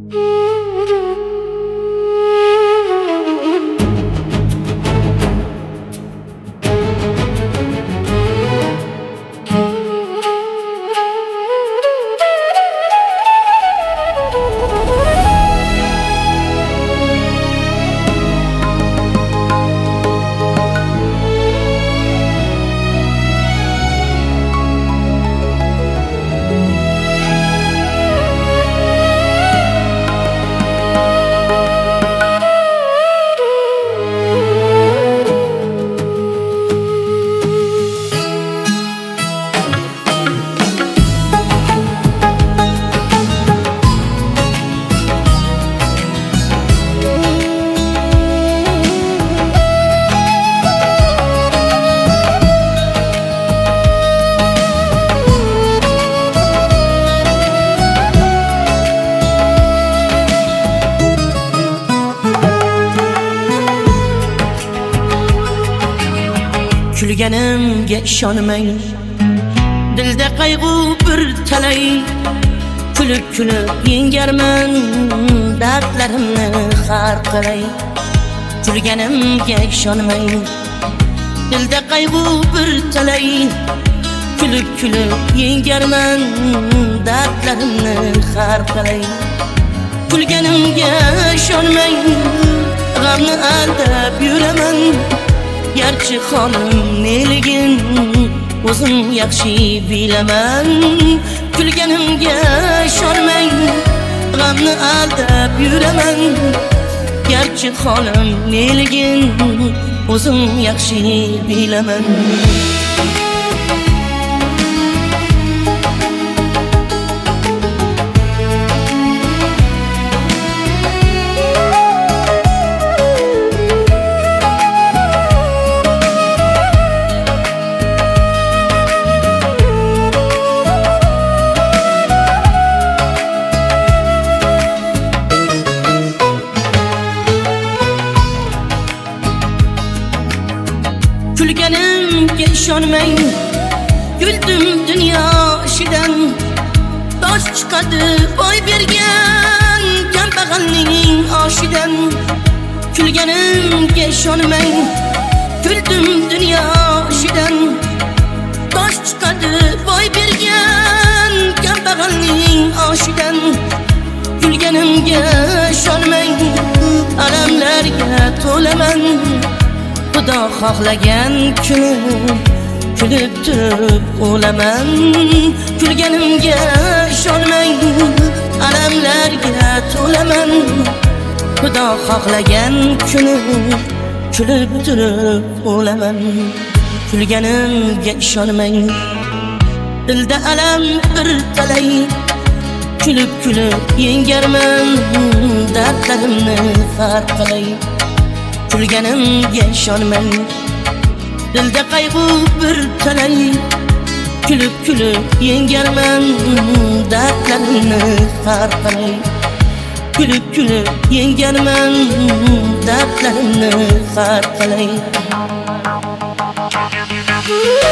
Kulganimga ishonmang, dilda qayg'u bir talay. Kulib kulib yengarman dardlarimni har qalay. Kulganimga ishonmang, dilda qayg'u bir talay. Kulib kulib yengarman dardlarimni har qalay. Kulganimga ishonmang, g'amni aldab yuraman. Gerçi xonim neligin o'zim yaxshi bilaman. Kulganimga ishonmang, g'amni aldab yuraman. Gerçi xonim neligin o'zim yaxshi bilaman. Kulganimga ishonmang, güldüm dünya ishidan. Tosh chiqadi boy bergan kambag'alning oshidan. Kulganimga ishonmang, güldüm dünya ishidan. Tosh chiqadi boy bergan kambag'alning oshidan. Kulganimga ishonmang, alamlarga to'laman. Xudo xohlagan kun kulib turib o'laman. Kulganimga ishonmang, alamlarga to'laman. Xudo xohlagan kun kulib turib o'laman. Kulganimga ishonmang, dilda alam bir talay. Kulib kulib yengarman dardlarimni har qalay. Kulganimga ishonmang, dilda qayg'u bir talay. Kulib kulib yengarman dardlarimni har qalay. Kulib kulib yengarman dardlarimni har qalay.